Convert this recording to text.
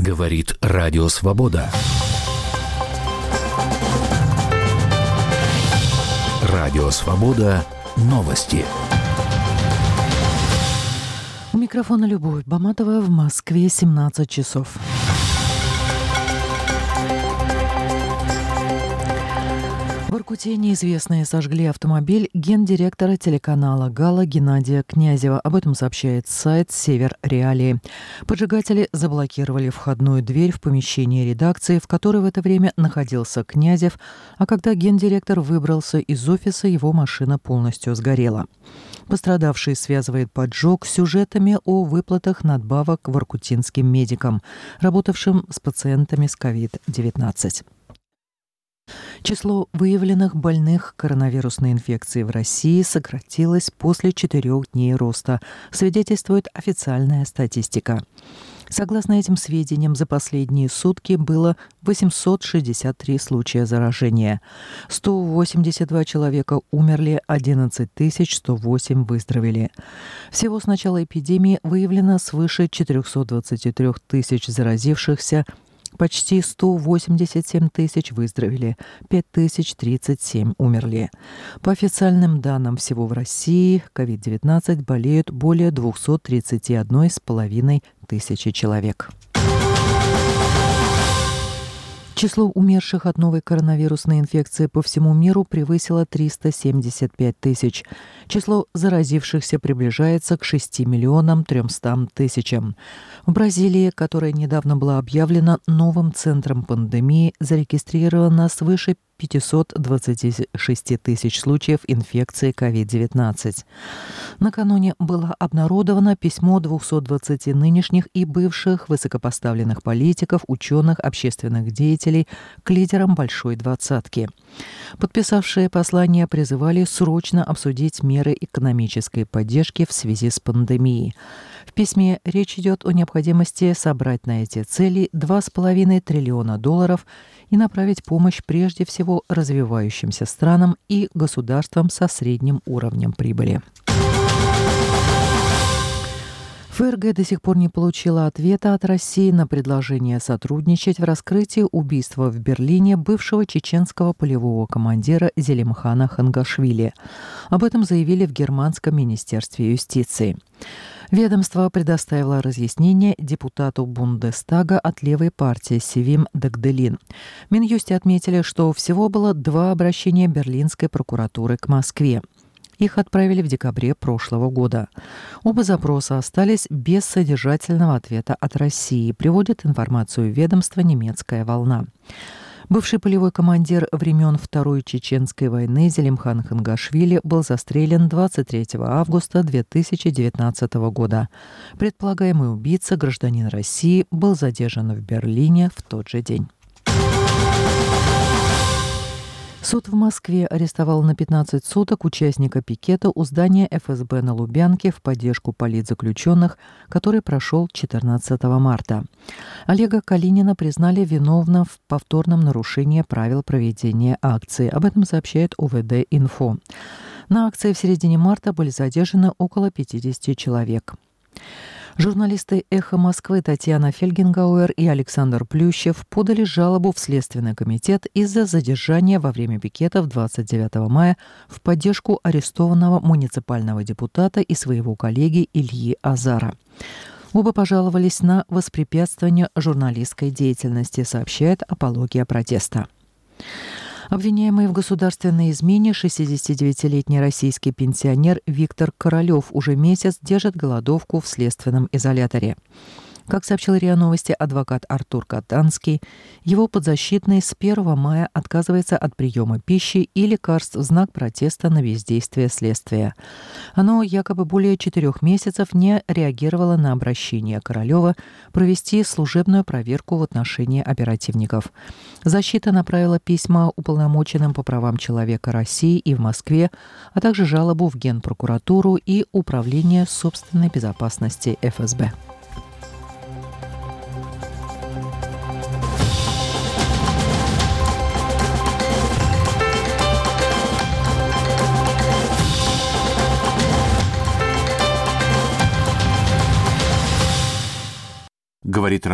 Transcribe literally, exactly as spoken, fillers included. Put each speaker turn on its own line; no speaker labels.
Говорит Радио Свобода. Радио Свобода. Новости.
У микрофона Любовь Баматова. В Москве семнадцать часов. В Иркутии неизвестные сожгли автомобиль гендиректора телеканала «Гала» Геннадия Князева. Об этом сообщает сайт «Север Реалии». Поджигатели заблокировали входную дверь в помещении редакции, в которой в это время находился Князев, а когда гендиректор выбрался из офиса, его машина полностью сгорела. Пострадавший связывает поджог с сюжетами о выплатах надбавок воркутинским медикам, работавшим с пациентами с ковид девятнадцать. Число выявленных больных коронавирусной инфекцией в России сократилось после четырех дней роста, свидетельствует официальная статистика. Согласно этим сведениям, за последние сутки было восемьсот шестьдесят три случая заражения. сто восемьдесят два человека умерли, одиннадцать тысяч сто восемь выздоровели. Всего с начала эпидемии выявлено свыше четыреста двадцать три тысяч заразившихся, почти сто восемьдесят семь тысяч выздоровели, пять тысяч тридцать семь умерли. По официальным данным, всего в России ковид девятнадцать болеют более двести тридцать один с половиной тысячи человек. Число умерших от новой коронавирусной инфекции по всему миру превысило триста семьдесят пять тысяч. Число заразившихся приближается к шести миллионам трёмстам тысячам. В Бразилии, которая недавно была объявлена новым центром пандемии, зарегистрировано свыше пятьсот двадцать шесть тысяч случаев инфекции ковид девятнадцать. Накануне было обнародовано письмо двухсот двадцати нынешних и бывших высокопоставленных политиков, ученых, общественных деятелей к лидерам Большой двадцатки. Подписавшие послание призывали срочно обсудить меры экономической поддержки в связи с пандемией. В письме речь идет о необходимости собрать на эти цели два с половиной триллиона долларов и направить помощь прежде всего развивающимся странам и государствам со средним уровнем прибыли. ФРГ до сих пор не получила ответа от России на предложение сотрудничать в раскрытии убийства в Берлине бывшего чеченского полевого командира Зелимхана Хангашвили. Об этом заявили в Германском министерстве юстиции. Ведомство предоставило разъяснение депутату Бундестага от левой партии Севим Дагделин. В Минюсте отметили, что всего было два обращения берлинской прокуратуры к Москве. Их отправили в декабре прошлого года. Оба запроса остались без содержательного ответа от России, приводит информацию ведомства «Немецкая волна». Бывший полевой командир времен Второй Чеченской войны Зелимхан Хангашвили был застрелен двадцать третьего августа две тысячи девятнадцатого года. Предполагаемый убийца, гражданин России, был задержан в Берлине в тот же день. Суд в Москве арестовал на пятнадцать суток участника пикета у здания эф эс бэ на Лубянке в поддержку политзаключенных, который прошел четырнадцатого марта. Олега Калинина признали виновным в повторном нарушении правил проведения акции. Об этом сообщает о вэ дэ инфо. На акции в середине марта были задержаны около пятидесяти человек. Журналисты «Эхо Москвы» Татьяна Фельгенгауэр и Александр Плющев подали жалобу в Следственный комитет из-за задержания во время пикетов двадцать девятого мая в поддержку арестованного муниципального депутата и своего коллеги Ильи Азара. Оба пожаловались на воспрепятствование журналистской деятельности, сообщает «Апология протеста». Обвиняемый в государственной измене шестидесятидевятилетний российский пенсионер Виктор Королёв уже месяц держит голодовку в следственном изоляторе. Как сообщил РИА Новости адвокат Артур Катанский, его подзащитный с первого мая отказывается от приема пищи и лекарств в знак протеста на бездействие следствия. Оно якобы более четырех месяцев не реагировало на обращение Королёва провести служебную проверку в отношении оперативников. Защита направила письма уполномоченным по правам человека России и в Москве, а также жалобу в Генпрокуратуру и Управление собственной безопасности эф эс бэ.
Говорит